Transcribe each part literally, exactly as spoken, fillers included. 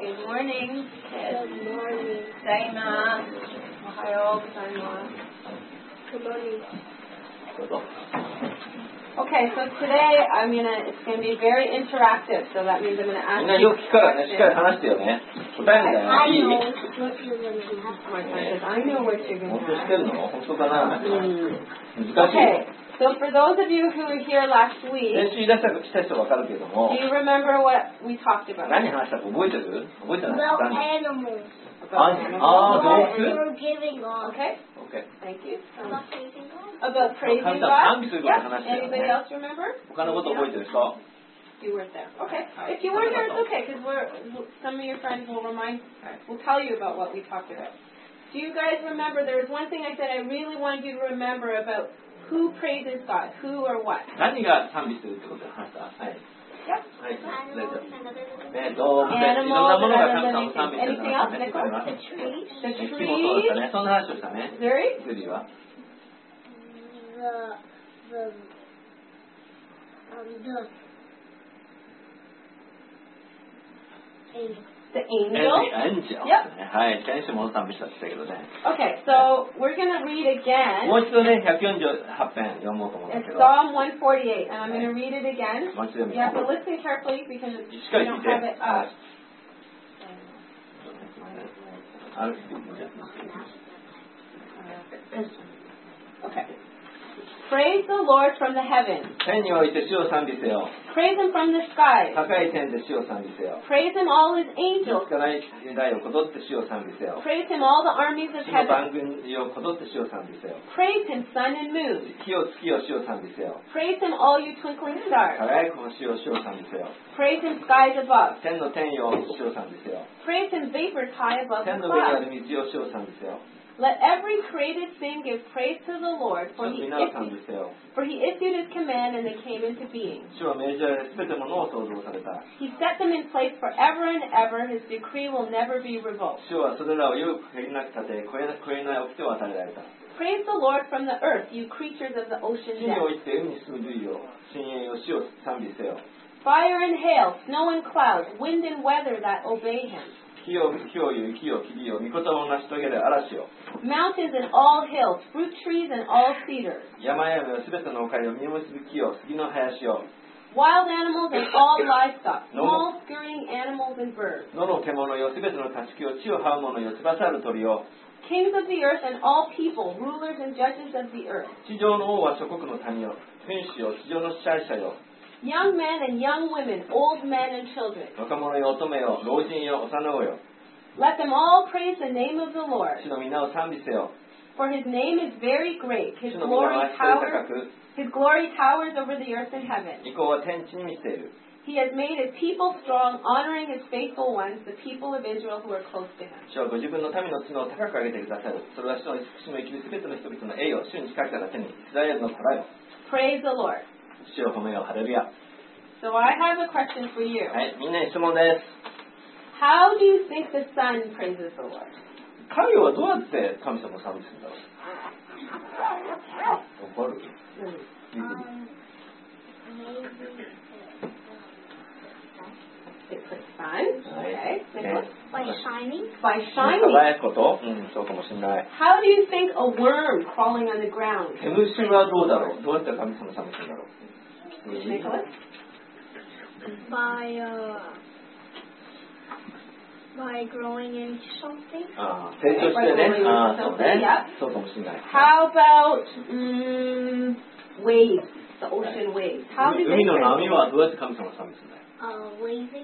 Good morning. Good morning. Daima. Ohayo gozaimasu. Good morning. Okay, so today I'm gonna. It's gonna be very interactive. So that means I'm gonna ask みんな you よく聞くからね、しっかり話してよね。答えみたいな。 I いい know what you're going to have. My son says, I know what you're 本 gonna 当知ってる ask. の本当かな、 Mm. 難しいよ。 Okay, so for those of you who were here last week, 先週いらっしゃった人は分かるけども do、you remember what we talked about? 何話したか覚えてる？覚えてない？ About animals. Ah, ah, What those? you're giving on. Okay, OK。 thank you. About praising God. About praising 神様 God. 賛美すること Yeah. 話したよ Anybody ね。 else remember? 他のこと覚えてる人？ You weren't there. Okay. If you weren't there, it's okay because we're some of your friends will remind, will tell you about what we talked about. Do you guys remember? There was one thing I said I really wanted you to remember about who praises God, who or what. 何が賛美するってことで話した？はい。 Yep. はい。 Animals and other living ね、動物、いろん Animals なもの and が other 神様を賛美する living things. Anything else, ね。 Nicholas? The trees. The 木もそうだった trees. ね。そんな話をしたね。 Zuri? 釣りは The the um the angels. The エ angels. ンジェル。 Yep. はい。先週も賛美したって言ったけどね。 Okay, so we're going to read again. もう一度ね、ひゃくよんじゅうはち編読もうと思うんだ It's けど。 Psalm one forty-eight, and I'm going to read it again. もう一度読み You have ま to す。 listen carefully because しっ we かり聞 don't いて。 have it は up. い。ある Okay. Praise the Lord from the heavens. 天において主を賛美せよ。 Praise Him from the skies. 高い天で主を賛美せよ。 Praise Him all His 気 angels. づかない大をこぞって主を賛美せよ。 Praise Him all the armies of 主の heaven. 番組をこぞって主を賛美せよ。 Praise Him sun and moon. 日を月を主を賛美せよ。 Praise Him all you twinkling stars. 輝く星を主を賛美せよ。 Praise Him skies above. 天の天よ主を賛美せよ。 Praise Him vapors high above 天 the の上にあ clouds. る道を主を賛美せよ。 Let every created thing give praise to the Lord, 主 for の He 皆を賛 issued, 美せよ。 for He issued His command and they came into being. 主は命じられすべてのものを創造された。 He set them in place forever and ever. His decree will never be revoked. 主はそれらをよく限りなく立て、超え超えない掟を与えられた。 Praise the Lord from the earth, you creatures of the ocean 地にお depths. いて海に住む類を、深淵を主を賛美せよ。 Fire and hail, snow and clouds, wind and weather that obey Him. 火を火を湯、木を霧を、御言葉を成し遂げる嵐を。 Mountains and all hills, fruit trees and all cedars. 山々をすべての丘を実を結ぶ木を、杉の林を。 Wild animals and all livestock, small scurrying animals and birds. 野の獣よ、すべての家畜を、地を這う者よ、翼ある鳥を。 Kings of the earth and all people, rulers and judges of the earth. 地上の王は諸国の民よ、君主よ、地上の支配者よ。 Young men and young women, old men and children. 若者よ、乙女よ、老人よ、幼子よ。 Let them all praise the name of the Lord. 主の皆を賛美せよ。 For His name is very great. His 主の皆 glory は光高 towers, く、 His glory towers over the earth and heaven. 意向は天地に満ちている。 He has made His people strong, honoring His faithful ones, the people of Israel who are close to Him. 主はご自分の民の角を高く上げてくださる。それは主の慈しみを生きるすべての人々の栄誉、主に近くから手に、イスラエルの子らよ。 Praise the Lord. 主を褒めよう、ハレルヤ。 So I have a question for you. はい、みんなに質問です。 How do you think the sun praises the Lord? 神はどうやって神様を賛美するんだろう。わかる？ Um, maybe It's the sun. Okay. Nicholas? by shining. By shining. 輝くこと？うん、そうかもしれない。 How do you think a worm crawling on the ground? 毛虫はどうだろう？どうやって神様を賛美するんだろう。 Nicholas? By uh by growing into something. ああ、成長してね。ああ、そうね。 Yeah. そうかもしれない。 How about mm, waves? The ocean waves. How do they 海の praise 波 the は Lord? どうやって神様を賛美するんだよ。 Uh, waving.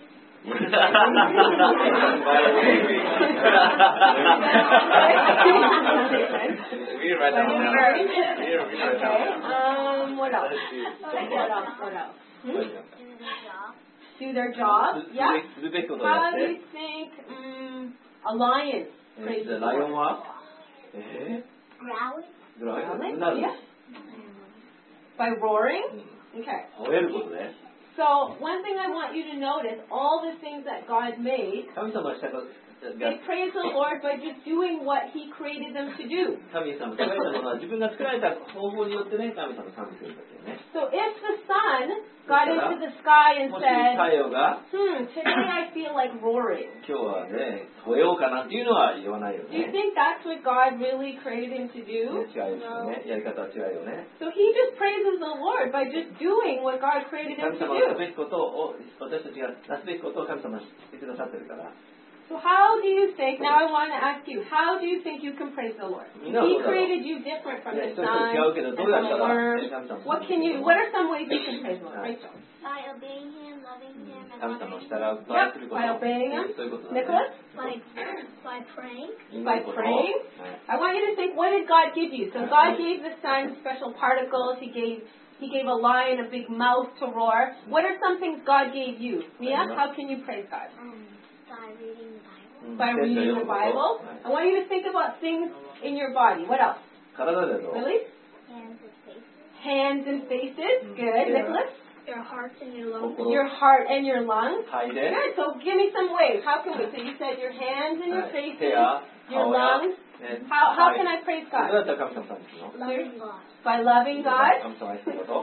Okay. Um, what else? What else? What else? Hmm? Do their job? Yeah. するべきことをや How っ do you て。 think um, a lion え praises じゃ the あライオン Lord? はえ Growling. ー、ライオン Growling? うなる Yeah. By roaring? うん Okay. 吠えることで So, one thing I want you to notice, all the things that God made, 神様のしたこと they praise the Lord by just doing what He created them to do. 神様作られたものは自分が作られた方法によってね神様を賛美するんですよね。 So if the sun got into the sky and もし said, 太陽が hmm, today I feel like roaring. 今日はね吠えようかなんていうのは言わないよ Do you ね。 think that's what God really created him to ね do? 違うよね。やり方は違うよね。 So he just praises the Lord by just doing what God created him 神 to 様がす do. べきことを私たちがなすべきことを神様がしてくださってるから。 So how do you think, now I want to ask you, how do you think you can praise the Lord? He created you different from the sun and from the worm. What can you, what are some ways you can praise the Lord? Rachel? By obeying him, loving him, and 神様を loving 従 him. うと愛すること。 By obeying him. そういうことだね。 Nicholas? By, by praying. By praying. I want you to think, what did God give you? So God gave the sun special particles. He gave He gave a lion a big mouth to roar. What are some things God gave you? Mia, how can you praise God? Um, by reading the Bible. By reading the Bible. I want you to think about things in your body. What else? 体だと Lily? Hands and faces. Hands and faces. Good. Nicholas? Your hearts and your lungs. 心 Your heart and your lungs. 肺で Good. So give me some ways. How can we? So you said your hands and your 手 faces, や your 顔や lungs. ね How how はい can I praise どう God? やったら神様さんですの Loving God. By loving God. 神様を愛すること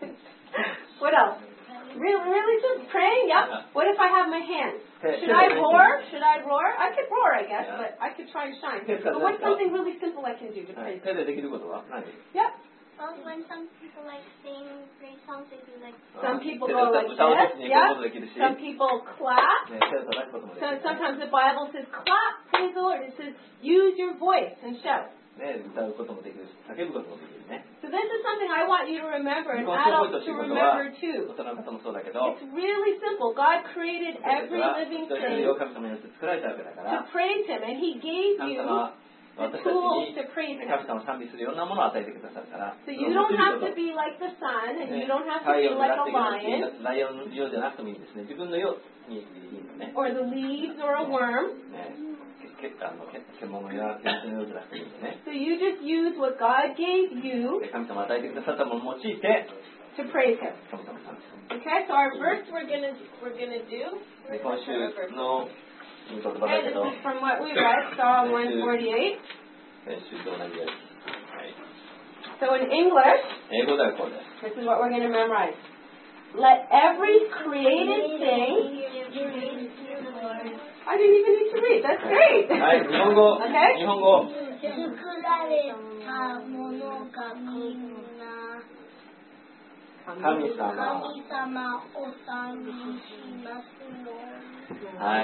What else? Really, really just praying? Yep. What if I have my hands? 手 Should I roar? Should I roar? I could roar, I guess, Yeah. but I could try and shine. Yes, But what's that's right. something really simple I can do to はい praise 手でできることは何 Yep. Well, when some people like sing praise songs, they do like. Some people 手で go like 歌う this. 時に行くこと Yep. できるし、 Some people clap. ね、手を叩くこともでき So る、 sometimes the Bible says clap, praise the Lord. It says use your voice and shout. ね、歌うこともできるし、叫ぶこともできるね。 So this is something I want you to remember and この覚え adults てほし to いことは、 remember 大 too. 人の方もそうだけど、 It's really simple. God created それ every は living 一人一 thing 人を神様によって作られたわけだか to ら、 praise Him, and He gave 神 you 様は the 私たち tools に to praise 神 Him. 様を賛美するいろんなものを与えてくださるから、 So you don't have to be like the sun, and you don't have to 太 be 陽に like な a っていかなくていい lion ライオンのようじゃなくてもいいんですね。自分のようにいいのね。 or the leaves or a worm. ね、けけあのけ獣や天使のようじゃなくていいのね。 So you just use what God gave you で神様が与えてくださったものを用いて、 to praise Him. 神様を賛美する。 Okay, so our verse we're gonna we're gonna do. で今週の言葉だ Okay, け this ど、 is from what we read, Psalm one forty-eight. 先週と同じです。はい、 So in English, 英語ではこうです。 this is what we're going to memorize. Let every created thing. I didn't even need to read. That's great. はい、日本語、 Okay. 日本語。 作られたものがみんな神様。 神様を賛美しますよ。 はい。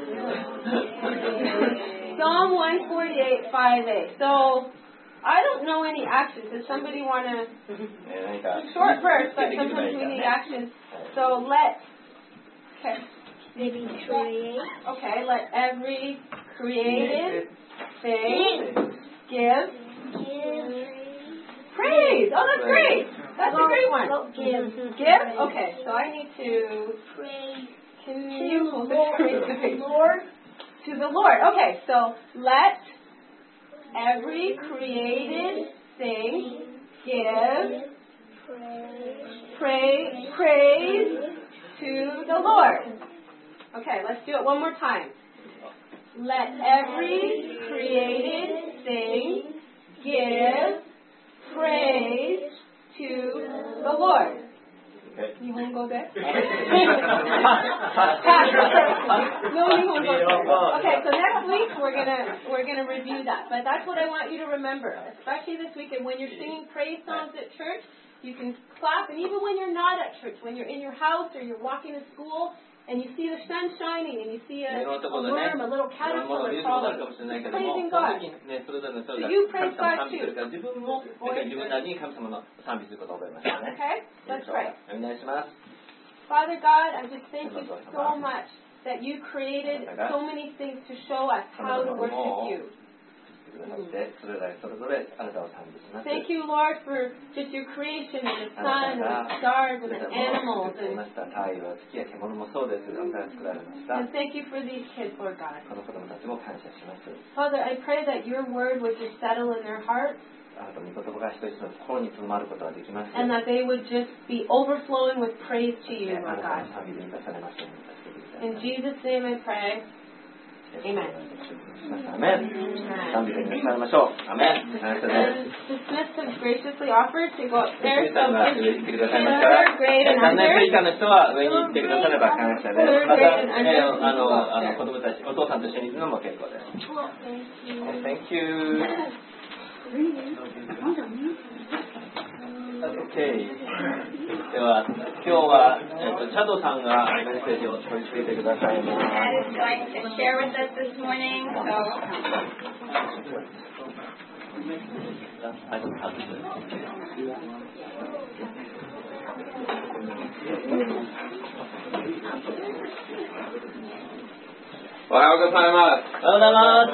Psalm one forty-eight, five a. So, I don't know any actions. Does somebody want to? ね、何か Short verse, but 出てきても sometimes いい we から need ね。 actions. So let. Okay. Maybe create. Okay. Let every created thing give Give. praise. Oh, that's great. That's a great one. Give. Give. Okay. So I need to. Praise. Can To you hold this Lord. praise the page? Lord. To the Lord. Okay. So let every created thing give Praise. praise, praise to the Lord. Okay, let's do it one more time. Let every created thing give praise to the Lord. 日本語で No 日本語 Okay, so next week we're gonna we're gonna review that. But that's what I want you to remember, especially this weekend when you're singing praise songs at church. You can clap, and even when you're not at church, when you're in your house or you're walking to school, and you see the sun shining, and you see a, a worm, a little caterpillar crawling, praising God. So you praise God too. 自分も自分なりに神様の賛美することを覚えましたね。 Okay, let's pray. お願いします。 Father God, I just thank you so much that you created so many things to show us how to worship you. それぞれそれぞれあなたを賛美します。 Thank you, Lord, for just your creation and the sun and the stars and the animals. 作りました太陽、月や獣もそうです。あなたが作られました。 And thank you for these kids, Lord God. この子供たちも感謝します。 Father, I pray that your word would just settle in their hearts あなたの御言葉が一人一人の心にとどまることができます。 and that they would just be overflowing with praise to you, あ Lord なた God. の賛美で満たされますように助けてください。 In Jesus' name I pray. Amen. アメン。賛美で召されましょう。アメン。感謝です。 The Smiths have graciously offered to go up there, スミさん so が if 上に you 来てくださいますから、 third grade and さんねん生以 under, 下の人は上に行ってくだされば感謝です。 Third また、 grade and under, えーあ please の、 go up あの there. 子供たち、お父さんと一緒に行くのも結構です。Thank you. Okay. では、今日は、えーと、チャドさんがメッセージを取り付けてくださいます。 Dad is going to share with us this morning, so Ohayou gozaimasu. おはようございます。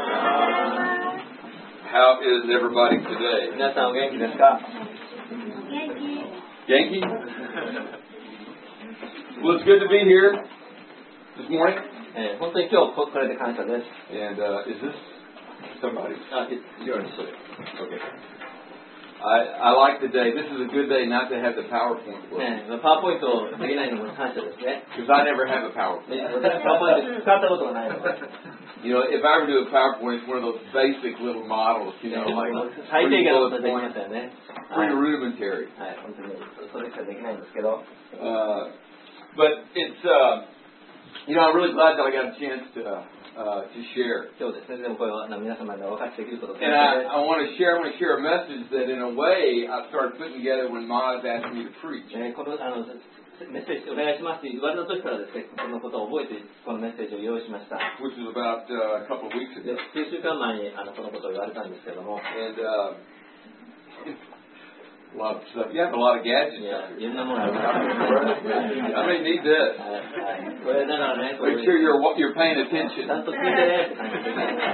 How is everybody today? 皆さんお元気ですか？ Yankee? Well, it's good to be here this morning. えー、本当に今日これで感謝です。 And uh, is this somebody's? あ、it's yours. Okay. I, I like the day. This is a good day not to have the PowerPoint work. ね、パワーポイントできないのも感謝ですね。 Because I never have a PowerPoint. ね、私パワーポイント使ったことがないので。 You know, if I ever do a PowerPoint, it's one of those basic little models, you know, like 最低 three 限のこと bullet できま points, したよね。 pretty rudimentary. はい、本当にそれしかできないんですけど。 Uh, but it's, uh, you know, I'm really glad that I got a chance to uh, to share. 今日ですね、でもこれは皆様にお分かちできることで And I, I want to share, I want to share a message that in a way I started putting together when Maz asked me to preach. えー、このあのメッセージお願いしますと言われた時からですね、このことを覚えてこのメッセージを用意しました。 Which was about uh, a couple of weeks で ago. 数週間前にあのこのことを言われたんですけども、 And uh, a lot of stuff. You have a lot of gadgets いや out いろん here. なものあります。 I may need this. はいはい、これだからね、これ Make sure you're you're paying ち attention. ゃんと聞いてねって感じですね。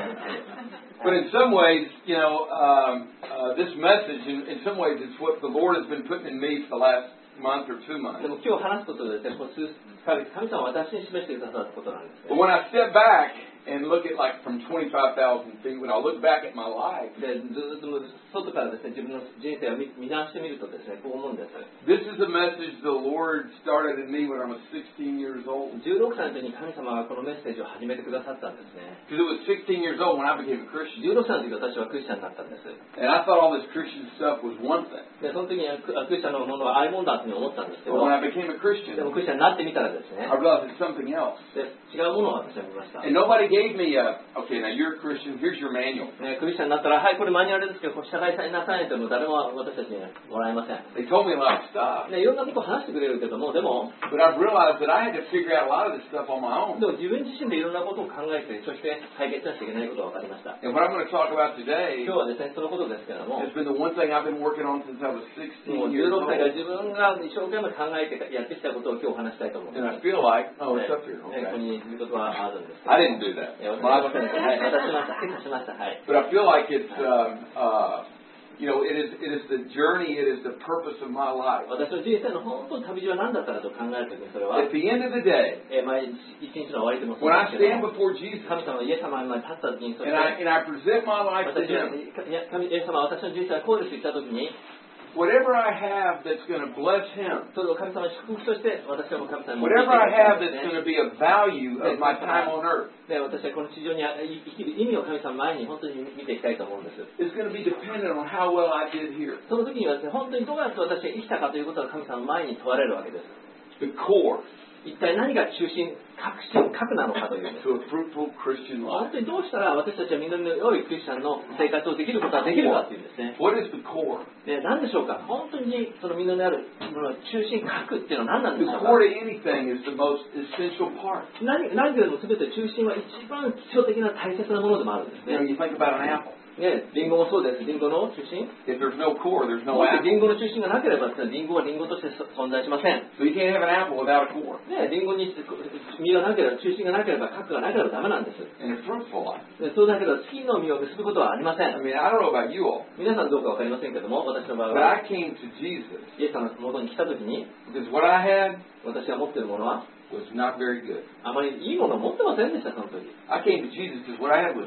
But in some ways, you know, um, uh, this message, in, in some ways, it's what the Lord has been putting in me for the last month or two months. でも今日話すことでですね、この数ヶ月、神様は私に示してくださったことなんですね。 But when I step back and look at like from twenty-five thousand feet, when I look back at my life, でずっと外からですね、自分の人生を見見直してみるとですね、こう思うんです。 this is a message the Lord started in me when I was sixteen years old. じゅうろくさいの時に神様がこのメッセージを始めてくださったんですね。 Because it was sixteen years old when I became a Christian. じゅうろくさいの時私はクリスチャンになったんです。 And I thought all this Christian stuff was one thing. で、その時にククリスチャンのものはああいうもんだって思ったんですけ But ど、 when I became a で Christian, もクリスチャンになってみたらですね、 I realized it's something else. で違うものを私は見ました。 And nobody gave me a, okay, now you're a Christian, here's your manual. ね、クリスチャンになったら、はい、これマニュアルですけど、こう従いなさいとも誰も私たちにはもらえません。 They told me a lot of stuff. ね、いろんなことを話してくれるけども、でも、 But I've realized that I had to figure out a lot of this stuff on my own. でも自分自身でいろんなことを考えて、そして解決しなきゃいけないことが分かりました。 And what I'm going to talk about today 今日はですね、そのことですけれども、 has been the one thing I've been working on since I was も sixteen うじゅう years ろく old. 歳から自分が一生懸命考えてやってきたことを今日話したいと思い And ま I す。 feel like, oh, ね it's up here. ね、ここ Okay. に見事はあるんですけど。 I didn't do that. いや、私ははい、私しました。結果しました。はい。 But I feel like it's, um, uh, you know, it is, it is the journey, it is the purpose of my life. 私の人生の本当に旅路は何だったかと考えるときにそれは、 At the end of the day, えー、毎日一日の終わりでもそう when で I すけど stand も、 before Jesus 神様のイエス様の前に立ったときにそれ and I, and I present my life to 私は Him, いや神イエス様は私の人生はこうですと言ったときに、 whatever I have that's going to bless Him, それを神様に祝福として私はもう神様に持ってい whatever I have て that's く going だ to be of value of my time on earth, で私はこの地上に生きる意味を神様の前に本当に見ていきたいと思うんです。 is going to be dependent on how well I did here. その時にはですね、本当にどうやって私が生きたかということが神様の前に問われるわけです。 The core 一体何が中心、核心、核なのかというんです。 to a fruitful Christian 本 life. 当にどうしたら私たちは実りの良いクリスチャンの生活をできることができるかというんですね。 What is the core? で、何でしょうか。本当にその実りのあるもの中心、核っていうのは何なんで The しょうか。 core to anything is the most essential part. 何何よりも全て中心は一番基礎的な大切なものでもあるんです You know, ね。 you think about an apple. ね、リンゴもそうです。リンゴの中心。 If there's no core, there's も no しリ apple. ンゴの中心がなければですね、リンゴはリンゴとして存在しません。 So you can't have an apple without a core. ね、リンゴに実がなければ、中心がなければ、核がなければダメなんです。 In a fruitful life. でそうだけど、金の実を結ぶことはありませ I ん。 mean, I don't know about you all, 皆さんどうかわかりませんけども、私の場合 but は、 I came to Jesus イエス様の元に来た時に、 because what I had 私が持っているものは、 was not very good. あまりいいものを持ってませんでした、その時。 I came to Jesus because what I had was empty.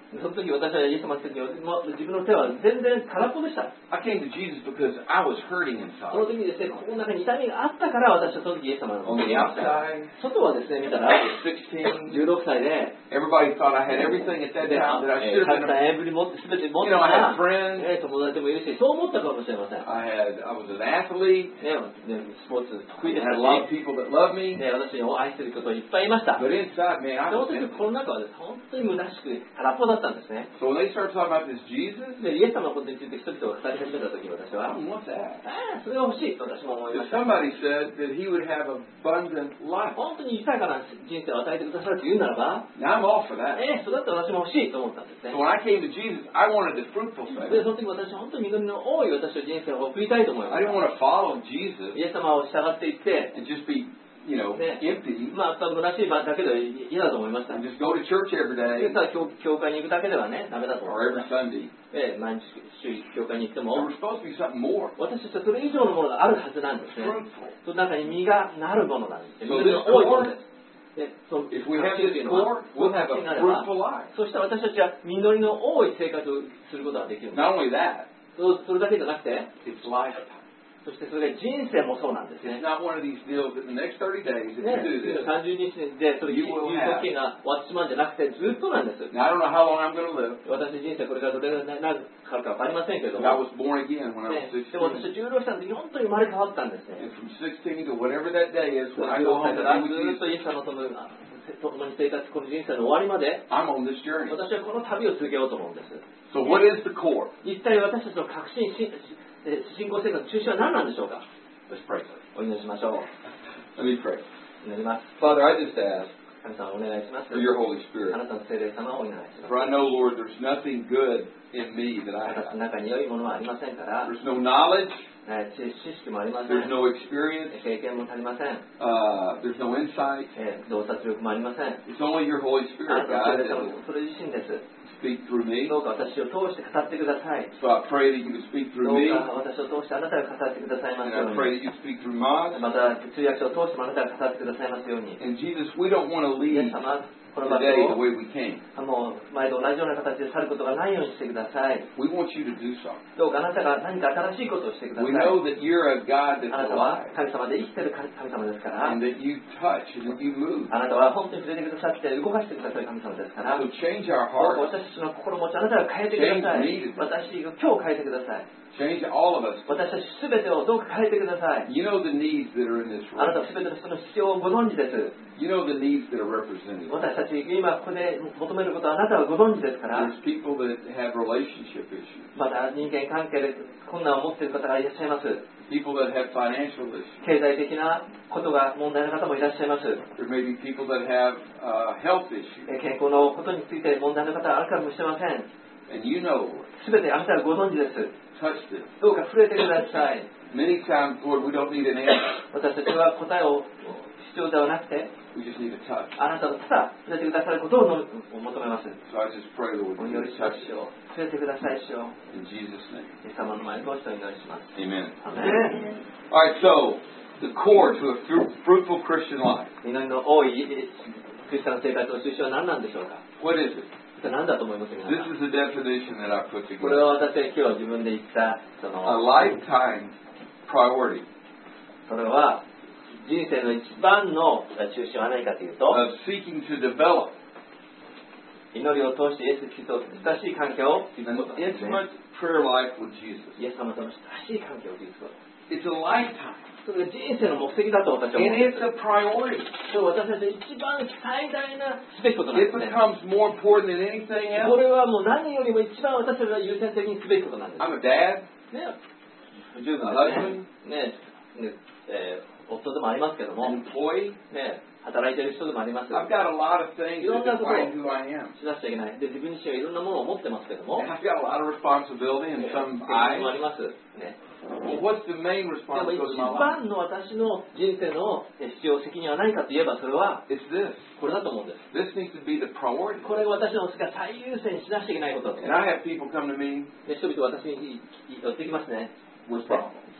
その時私はイエス様の時に自分の手は全然空っぽでした。 I came to Jesus because I was hurting その inside. 時にですね、ここの中に痛みがあったから私はその時イエス様の On the outside, 外はですね、見たら sixteen, じゅうろくさいで、 everybody thought I had everything at that で、 time that I should た have くさ been. んエブリ持って、すべて持って You た know, I ら、 had friends. えー友達もいるし、そう思ったかもしれません。 I had, I was an athlete. ね、ねスポーツ得意 I でし had た a lot of し、 people that loved me. ね、私を愛することいっぱいいました。 But inside, man, I その was 時 empty. この中はですね、本当に虚しく空っぽだったんですね。 So when they started talking about this Jesus, で、イエス様のことについて人々が語り始めた時私 I は、 don't want that. ああ、それが欲しいと私も思いま If した。 somebody said that he would have abundant life, 本当に豊かな人生を与えてくださると言うならば、 now I'm all for that. ええ、それだって私も欲しいと思ったんですね So。when I came to Jesus, I wanted the fruitful で、 thing. その時私は本当に恵みの多い私の人生を送りたいと思いま I す。 didn't want to follow Jesus イエス様を従っていって、 and just be, you know, Yeah. empty まあ、虚しい場だけでは嫌だと思いました。 and just go to church every で day ただ教教会に行くだけではね、ダメだと思 or いま every した。 Sunday. で、毎日週教会に行って There も was、supposed to be something more. 私たちはそれ以上のものがあるはずなんですね。 Fruitful. その中に実がなるものなんです。 So 実の多いものです。で、その If we have 確信 this というのは core, we'll have 確信 a があれば fruitful life. そしたら私たちは実りの多い生活をすることができるんです。 Not only that, そそれだけじゃなくて、 it's lifetime. そしてそれが人生もそうなんですね It's。not one of these deals that in the next thirty days, if ね、 you do this, さんじゅうにちでそれ有 You will 有 have- 効期限が終わってしまうんじゃなくてずっとなんです。 now I don't know how long I'm going to live. 私の人生これからどれぐらいになるかわかりませんけれど But I も、 was born again when I ね was でも私は sixteen. じゅうろくさいの時に本当に生まれ変わったんですね。 And from sixteen to whatever that day is, じゅう when I ろ go く home 歳 to から be ず with っとイエ Jesus, ス様と共に生活、この人生の終わりまで、 I'm on this journey. 私はこの旅を続けようと思うんです。 So what is the core? 一体私たちの革新、信信仰生活の中心は何なんでしょうか。 Let's pray. お祈りしましょう。 Let me pray. 祈ります。 Father, I just ask 神様お願いします。 for your Holy あ Spirit. なたの聖霊様をお願いします。 For I know, Lord, there's nothing good in me that I 私 have. の中に良いものはありませんから、 There's no knowledge. えー知知識もありません。 There's no experience. 経験も足りません。 Uh, there's no insight. えー洞察力もありません。 It's only your Holy あ Spirit, なたの God, 聖霊 that 様 will それ自身です。 speak through me. どうか私を通して語ってください。 So I pray that you can speak ど through う me. か私を通してあなたが語ってくださいま And すよ I う pray に。 that you speak through Maz. また通訳者を通してもあなたが語ってくださいますように。 And Jesus, we don't want to イエ leave ス様、この場 today the 所を way we came. もう前と同じような形で去ることがないようにしてください。 We want you to do something. どうかあなたが何か新しいことをしてくださ We い。 know that you're a God that's あなたは alive 神様で生きてる神様ですから、 and that you touch and that you move. あなたは本当に触れてくださって動かしてくださる神様ですから、 So change our どう hearts. か私たちの心持ちあなたが変えてください。私が今日変えてください。 Change all of us. 私たちすべてをどうか変えてください。 You know the needs that are in this あなた room. はすべての人の必要をご存知です。 You know the needs that are represented. 私たち今ここで求めることはあなたはご存知ですから、 There's people that have relationship issues. また人間関係で困難を持っている方がいらっしゃいます。 People that have financial issues. 経済的なことが問題の方もいらっしゃいます。 There may be people that have uh, health issues. 健康のことについて問題の方があるかもしれません。 And you know, すべてあなたはご存知です。 touch this. どうか触れてください。 Many times, Lord, we don't need an answer. 私たちは答えを必要ではなくて、 We just need a touch. あなたのただ触れてくださることをの求めます。 So I just pray, Lord, お that 祈 you りし touch ます us. よ。触れてくださいしよう。 In Jesus' name. イエス様の前にご一緒にお祈りします。 Amen. アメン。 All right, so the core to a fru- fruitful Christian life. 祈りの多いクリスチャンの生活の中心は何なんでしょうか。 What is it? それ何だと思いますか。 This is the definition that I put これ together. は私は今日自分で言ったそ A の lifetime priority それは人生の一番の中心は何かというと、 of seeking to develop 祈りを通してイエス・キリストと親しい関係を築 an くことですね。 intimate prayer life with Jesus. イエス様との親しい関係を築くこと。 It's a lifetime. それが人生の目的だと私は思 And うんで it's す。 a priority. それは私たち一番最大なすべきことなん It ですね。 becomes more important than anything こ else. れはもう何よりも一番私たちが優先的にすべきことなんです。 I'm a dad, ね、十分 a ですね。 husband, ね、ねえー夫でもありますけども、 an employee. ね、働いている人でもあります。 I've got a lot of things that define who I am. しなくちゃいけない。で、自分自身はいろんなものを持ってますけども、 And I've got a lot of responsibility in 責 some 任もあ eyes. ります。ね。 Well, what's the main でも responsibility 一 of my life? 番の私の人生の必要責任は何かといえば、それは It's this. これだと思うんです。 This needs to be the priority. これが私のが最優先にしなくちゃいけないことだと思 And I have people come to me で人々は私に寄ってきますね。 with problems.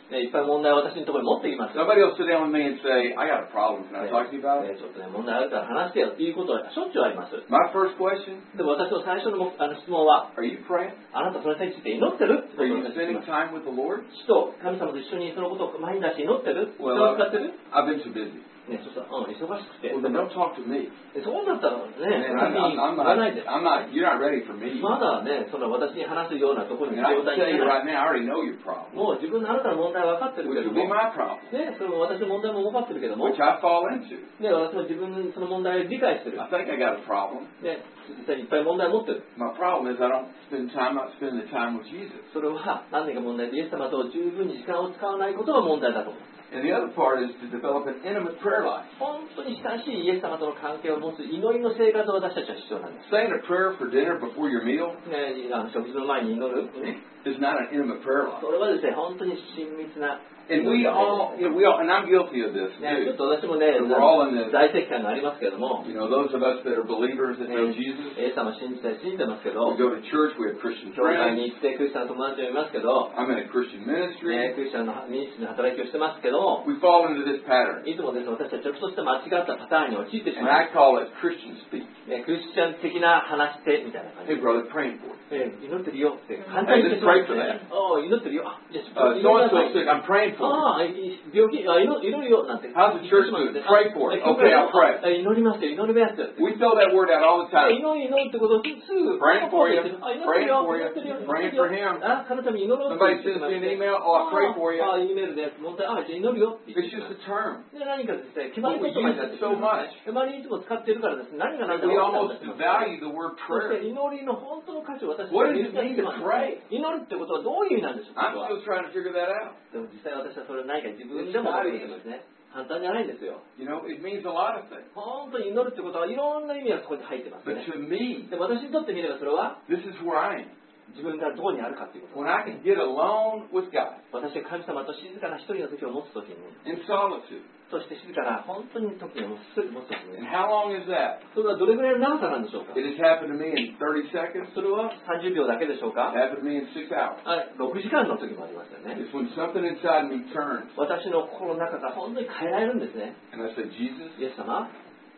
ね、いっぱい問題を私のところに持ってきます。 Somebody will sit down with me and say, I got a problem. Can I talk to you about ね it? ちょっとね、問題あるから話してよっていうことはしょっちゅうあります。 My first question, でも私の最初のもあの質問は、 are you praying? あなたそれについて祈ってるってこ Are とを you 私は聞き spending ます。 time with the Lord? 主と神様と一緒にそのことを毎日祈ってる？ Well, 人を使ってる？ I've been too busy. ね、そしたら、うん、忙しくて。 Well, then don't talk to me. そうだったらね、 Man, 私 I'm, に I'm, 言 I'm わ not, ないで。 I'm not, you're not ready for me. まだね、その私に話すようなところに And I 状 can 態 tell に you いない。 right now, I already know your problem, もう自分のあなたの問題は分かってる which けど will be も、 my problem, ね、それも私の問題も分かってるけども、 which I fall into. ね、私も自分のその問題を理解してる。 I think I got a problem. ね、実際にいっぱい問題を持ってる。 My problem is I don't spend time, not spend the time with Jesus. それは何が問題で、イエス様と十分に時間を使わないことが問題だと思う。 And the other part is to develop an intimate prayer life. 本当に親しいイエス様との関係を持つ祈りの生活を私たちは必要なんです。 Saying a prayer for dinner before your meal ね、あの食事の前に祈る、ね、 is not an intimate prayer life. それはですね、本当に親密な。 And we all, you know, we all, and I'm guilty of this ね、ちょっ too. と私もね、 We're all in this. 在籍感がありますけれども、 You know, those of us that are believers that know ね Jesus, イエス様を信じて信じてますけど、 we go to church, we have Christian 教会 friends. に行ってクリスチャンの友達をいますけど、 I'm in a Christian ね、 ministry. クリスチャンの民主の働きをしてますけど、 We fall into this pattern. いつもですね、私たちはちょっとした間違ったパターンに陥ってし And まう。 I call it Christian speak. ね、クリスチャン的な話し手みたいな感じ Hey, で。 brother, praying for you. え祈ってるよって簡単に言ってしまうんですね。ああ、祈ってるよ。あ、じゃあ、 Uh, 祈 so りな and さ so い。 sick. I'm praying for you. ああ、い病気、あ、祈祈るよなんて。 How's the church doing? Pray for it. え Okay, I'll pray. あ祈りますよ、祈るやつ。 We throw that word out all the 祈 time. り祈るってことをすぐ。 Praying for you. あ、祈ってるよ。 Praying for you. 祈ってるよ。 Praying for him. あ、彼のために祈ろうって Somebody 言って sends ます me an email. Oh, I pray for you. ああ、E メールで問題、あ、じゃあ祈るよって言 It's って just a term. で、何かですね、決まり But we 言葉 use になって it so much. 決まりいつも使っているからですね、何が何だか We 分からな almost くなってます devalue the word そして prayer. 祈りの本当の価値を私たち What は does it mean to pray? 祈るってことはどういう意味なんでしょうか I'm still trying to figure that out. でも実際私はそれを何か自分でも分かってますね。簡単じゃないんですよ。 You know, it means a lot of things. 本当に祈るってことはいろんな意味がそこに入ってます But ね。 to me, で私にとってみればそれは this is where I am. 自分がどこにあるかっていうこと。 When I can get alone with God 私が神様と静かな一人の時を持つ時に、 in solitude. そして静かな本当に時を持つ持つ時 And に、 how long is that? それはどれぐらいの長さなんでしょうか。 It has happened to me in thirty seconds. それはさんじゅうびょうだけでしょう It か。 happened to me in six hours. あ、ろくじかんの時もありましたよね。 It's when something inside me turns 私の心の中が本当に変えられるんですね。 and I say, Jesus, イエス様、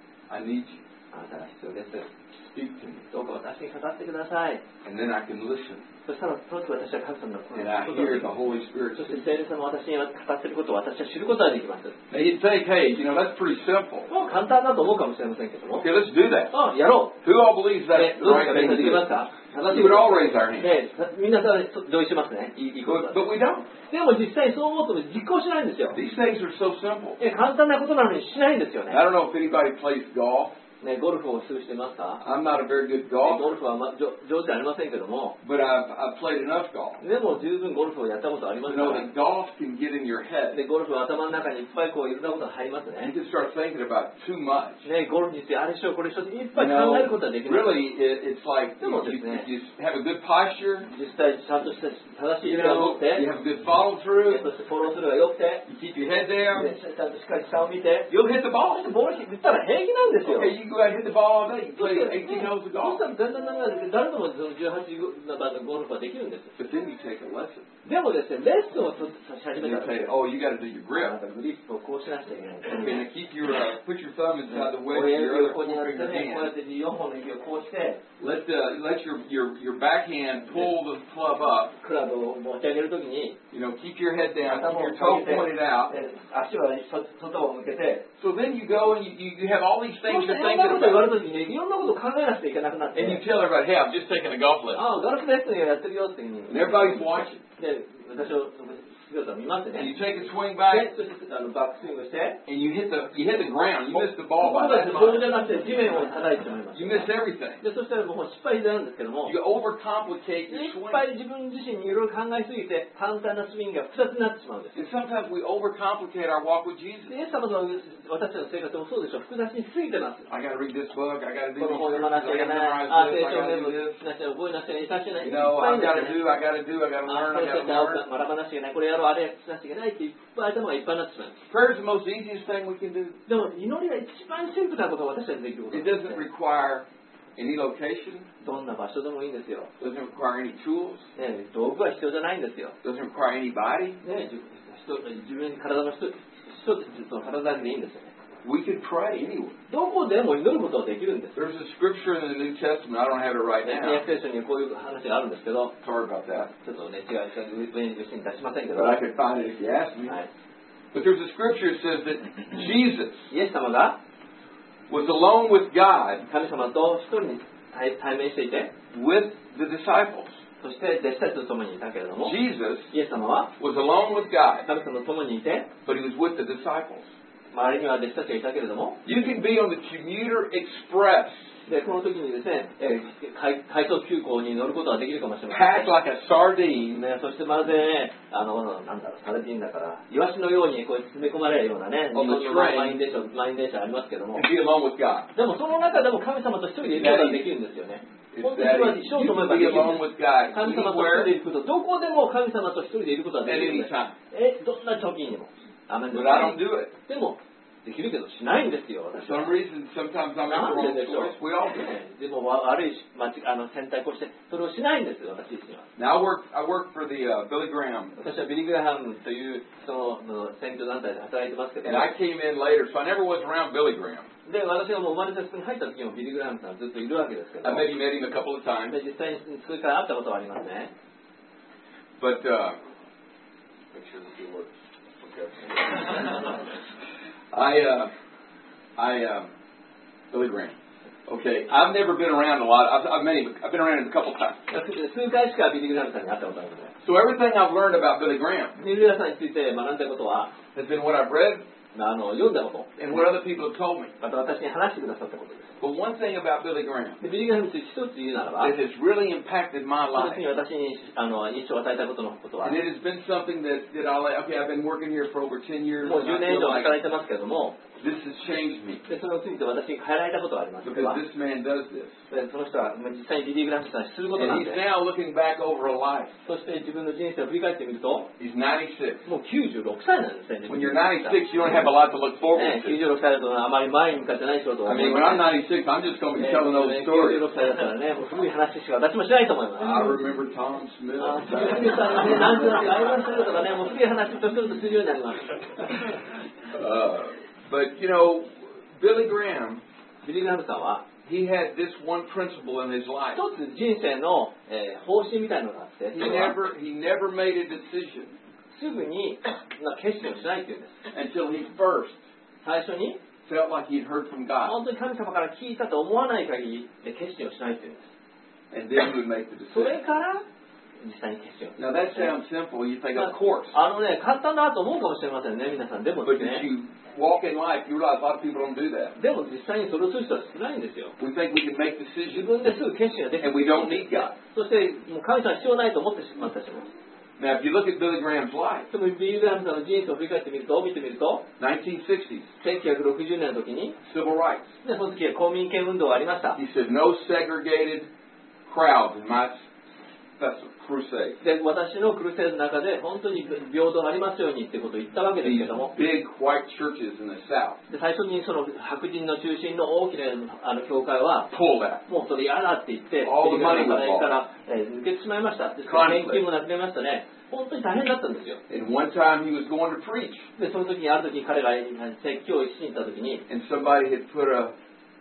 I need you. あなたが必要です。 Speak to me. どうか私に語ってください。 And then I can listen. そしたらその時私は神様の声 And I を hear 聞く the ことができ Holy Spirit そし speak. て聖霊様が私に語っていることを私は知ることができます。 Now you'd think, hey, you know, that's pretty simple. もう簡単だと思うかもしれませんけども。 Okay, let's do that. あ、やろう。 Who all believes ね that's the どうです right か、皆 thing さ to んでき do? ますか。正しい We would all raise our hands. ね、みんなさ同意しますね。いいいいこと But, だ。 but we don't. でも実際そう思うと実行しないんですよ。 These things are so simple. ね、簡単なことなのにしないんですよね。 I don't know if anybody plays golf. ね、ゴルフをするしてますか。 I'm not a very good ね golfer, ゴルフは、ま、上上手じゃありませんけども、 but I've, I've played enough golf. でも十分ゴルフをやったことありま To すか know ら。 that golf can get in your head. で、ゴルフは頭の中にいっぱいこういろんなことが入ります You ね。 can start thinking about too much. ね、ゴルフにしてあれしようこれしようっていっ You ぱい考えることは know, できます。 really, it, it's like you, you, you have a good posture. 実際ちゃんとした正しい You 姿勢を持 know, って you have a good follow で through. そしてフォローするが良くて You keep your head で down. ちゃんとしっかり下を見て You'll hit the そ ball. してボール打ったら平気なんですよ。 Okay, you can go out and hit the ball all day. You そし play て eighteen holes of そ golf. したらだんだんだんだん誰でもそのじゅうはち番のゴルフはできるんです。 But then you take a lesson. でもですね、レッスンをし始 And め you たら say, oh, you got to do your あな grip. たグリップをこうしなくちゃいけない。 Okay, now keep your, uh, put your thumb inside the wedge 親 of 指 your をここ other にやって four-finger ね、こうや hand. ってよんほんの指をこうして、 Let, uh, let your, your, your backhand pull the club up. クラブを持ち上げるときに、 You know, keep your head down, 頭 keep を your 下 toe げて、 pointed out. で足は外を向けて、 So then you go and you, you, you have all these そ things して you're いろんな thinking こと言われ about. たときに、いろんなことを考えなくちゃいけなくなって、 And you tell everybody, hey, I'm just taking a golf lesson. ああ、ガルフレッスンをやってるよっていうふうに。 And everybody's watching. で、私を姿を見ます And ね。 you take a swing で back そしてあのバックスイングして、 and you hit the, you hit the ground. You miss the ボ ball ー by ル that ボール much. じゃなくて地面を叩いてしまいます。 You miss everything. で、そしたらもう失敗なんですけども、 You overcomplicate い your っぱ swing. い自分自身にいろいろ考えすぎて、簡単なスイングが複雑になってしまうんです。 And sometimes we overcomplicate our walk with Jesus. イエス様の私たちの生活もそうでしょう。複雑にしすぎてます。 I got to read this book. I got to do こ these の本を読ま scriptures. なきゃい I け got to ない。あ、 memorize 聖 this. 書 I を got 全 to 部 do this. しなきゃ覚えなきゃいけない。いっぱいね。い You っ know, ぱい I've ね got to do. I got to do. I got to あ、 learn. こ I れ got 絶 to 対 learn. 学ばなきゃいけない。これやろう、あれしなきゃいけないっていっぱい頭がいっぱいになってしまう。 Prayer is the most easiest thing we can do. でも祈りは一番シンプルなことが私たちにできること It なんです doesn't ね。 require any location. どんな場所でもいいんですよ。 Doesn't require any tools. ね、道具は必要じゃないんですよ。 Doesn't require anybody. ね、必自分体の一つ一つの体でいいんですよね。 We can pray anywhere. どこでも祈ることはできるんです。 There's a scripture in the New Testament. I don't have it right 新 now. 約聖書にこういう話があるんですけど、 Sorry about that. ちょっとね、違う、上に出しませんけど、 But は I could find it if you asked me. い、 But there's a scripture that says that Jesus イエス様が was alone with God 神様と一人に対対面していて、 with the disciples. そして弟子たちと共にいたけれども、 Jesus イエス様は was alone with God, 神様と共にいて、 but he was with the disciples. 周りには弟子たちがいたけれども、 You can be on the commuter express, でこの時にですね、えー、快快速急行に乗ることはできるかもしれませ packed ん。 like a sardine, ね、そしてまるでね、あの、なんだろう、サラディンだから、イワシのようにこう詰め込まれるようなね、日 On 本 the の train. 満員電車、満員電車ありますけども、 and be alone with God. でもその中でも神様と一人でいることができるんですよね。 It's 本当 that にそれはしよう you と思え can ば be できる alone んで with God す。神様と一人 anywhere, でいること、どこでも神様と一人でいることはできるんです。 anytime. え、どんな時にも。アメンです But I don't do it. でも、できるけどしないんですよ、私 For は。 some reason, sometimes I make な the んで wrong でしょう choice. We all do. ねでもわ悪いし間違あの選択をして、それをしないんですよ、私自身は。 Now I work. I work for the uh, Billy Graham, 私はビリー・グラハムという人の選挙団体で働いてますけど and も、 I came in later, so I never was around Billy Graham. で、私がもう生まれたそこに入った時もビリー・グラハムさんはずっといるわけですけど I も、 maybe met him a couple of times, で実際に数回会ったことはありますね。 but uh, make sure that you work. Okay. I uh, I uh, Billy Graham. Okay, I've never been around a lot. I've, I've many. I've been around him a couple of times. 数回しかビリー・グラハムさんに会ったことありません。 So everything I've learned about Billy Graham ビリー・グラハムさんについて学んだことは、 has been what I've read あの読んだこと、 and what other people have told me. また私に話してくださったことです。 But one thing about Billy Graham でビリー・グラハムについて一つ言うならば、 that has really impacted my 私 life, に私にあの印象を与えたことのことは、 and it has been something that that I like. Okay, I've been working here for over ten years. もう And 10 I 年以 feel 上 like 働いてますけれども、 this has changed me でそれについて私に変えられたことがあります。それ because は this man does this, でその人はまあ実際にビリー・グラハムさんにすることな and ん he's で、 now looking back over a life. そして自分の人生を振り返ってみると、 He's ninety-six. もうきゅうじゅうろくさいなんですね。 When you're ninety-six, you don't have a lot to look forward ね、きゅう to. じゅうろくさいだとあまり前に向かってない仕事を I mean, when I'm ninety-six, I'm just going to be telling those きゅうじゅう stories. ろくさいだったらね、もう古い話しか私もしないと思います。 I remember Tom Smith. あ、杉浦さんがね、なんとなくありましたとかね、もう古い話とするとするようになります。 Uh, but you know, Billy Graham, ビリー・グラハムさんは、 he had this one principle in his life. 一つ人生の、えー方針みたいなのがあって、 He それは never, he never made a decision すぐにまあ決心をしないというんです。 until he first 最初に felt like he'd heard from God, 本当に神様から聞いたと思わない限りで決心をしないというんです。 and then he would make the それ decision. から実際に決心をする。 Now that sounds simple. You think, of course. あのね、簡単だと思うかもしれませんね、皆さん。でも But です as ね、 you walk in life, you realize a lot of people don't do that. でも実際にそれをする人は少ないんですよ。 We think we can make 自 decisions, 分ですぐ決心ができる。 and we don't need God. そしてもう神様は必要ないと思ってしまった人も。 Now, if you look at Billy Graham's life, でもビリー・グラハムさんの人生を振り返ってみると、見てみると、 nineteen sixties, せんきゅうひゃくろくじゅうねんの時に、 civil rights. でその時は公民権運動がありました。 He said, no segregated crowds in my festival, crusade. で、私のクルセードの中で本当に平等がありますようにってことを言ったわけです These けども、 big white churches in the South で最初にその白人の中心の大きなあの教会は、 pulled that. もうそれ嫌だって言って、 All the ビリー・ money グ was ラハムから、えー抜けてしまいました。ですから献金もなくなりましたね。本当に大変だったんですよ。 And one time he was going to preach, で、その時にある時に彼が説教をしに行った時に、 and somebody had put a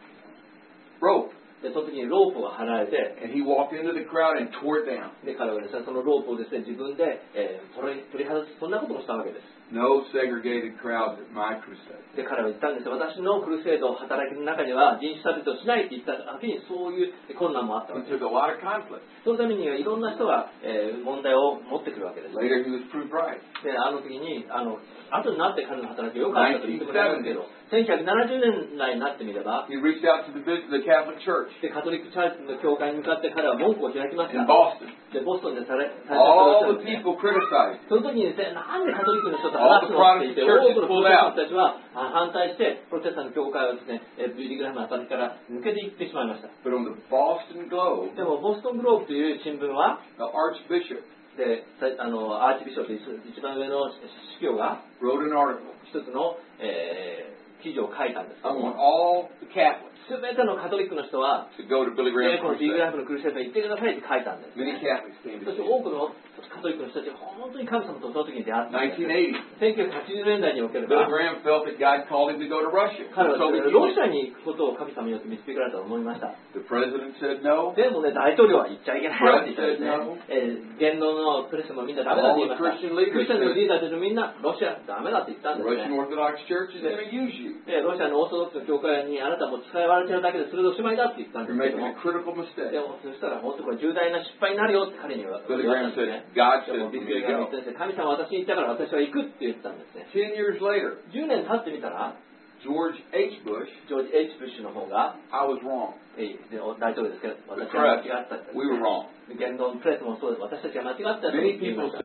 rope, で、その時にロープが張られて、 and he walked into the crowd and tore it down. で、彼はですね、そのロープをですね、自分で、えー取り取り外す、そんなことをしたわけです。 No segregated crowds at my crusade. で、彼は言ったんですよ。私のクルセードを働きの中には人種差別をしないって言っただけにそういう困難もあったわ He けです。 took a lot of conflict. そのためにはいろんな人が、えー問題を持ってくるわけです。 Later he was proved right. で、あの時に、あの、後になって彼の働きが良かったと言ってもらえますけど、せんきゅうひゃくななじゅうねんだいになってみれば、 He reached out to the, the Catholic Church で、カトリックチャーチの教会に向かって彼は門戸を開きまし in た。 Boston. で、ボストンでされ、され All た the people criticized. その時にですね、なんでカトリックの人と話すのって言って、多くのプロテスタントたちは反対して、プロテスタントの教会はですね、ビリー・グラハムの働きから抜けていってしまいました。 But on the Boston Globe, でも、ボストングローブという新聞は、 the Archbishop で、さあの、アーチビショップ、一番上の司教が、 wrote an article. 一つの、えー記事を書いたんですけ I ど want も、 all the Catholics すべてのカトリックの人は、 to go to Billy ね Graham's この ビーグラ crusade. フのクルセイドに行ってくださいって書いたんです。 Many Catholics came そ to して see 多くのカトリックの人たちが本当に神様とその時に出会ったんです。 nineteen eighty. せんきゅうひゃくはちじゅうねんだいにおけれ Billy ば、 Graham felt that God called him to go to Russia. 彼は So he ロ went. シアに行くことを神様によって導かれたと思いました。 The president said no. でもね、大統領は言っちゃいけないよって言ったんですね President。 えー言論のプレスもみんなダメだって言いました。 All the Christian leaders クリスチャンのリーダーたちもみんなロシアダメだって言ったん The です Russian ね。 Orthodox Church is going to use you. でロシアのオーソドックスの教会にあなたも使われてるだけでそれでおしまいだって言ったんで You're すけど making も、 a critical で mistake. もそしたら本当これ重大な失敗になるよって彼には言 Billy われ Graham たんですね。 said, God で said も for ビ me スケ to が言 go. ったんですよ。神様は私に言ったから私は行くって言ってたんですね。 Ten years later, じゅうねん経ってみたら、 George H. Bush, ジョージ・ H. ブッシュの方が、 I was wrong. えーで大統領ですけど、 The 私は間 press, 違ったって。 we were wrong. 言論プレスもそうです。私たちが間違ったと Many 言いま people した。